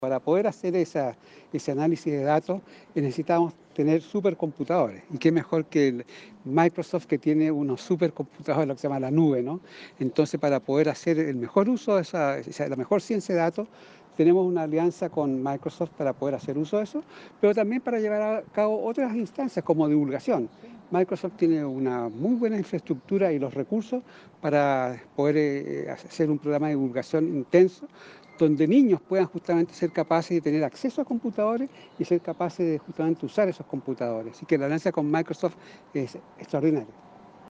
Para poder hacer ese análisis de datos necesitamos tener supercomputadores. Y qué mejor que Microsoft, que tiene unos supercomputadores, lo que se llama la nube, ¿no? Entonces, para poder hacer el mejor uso de la mejor ciencia de datos, tenemos una alianza con Microsoft para poder hacer uso de eso, pero también para llevar a cabo otras instancias como divulgación. Microsoft tiene una muy buena infraestructura y los recursos para poder hacer un programa de divulgación intenso, donde niños puedan justamente ser capaces de tener acceso a computadores y ser capaces de justamente usar esos computadores. Así que la alianza con Microsoft es extraordinaria.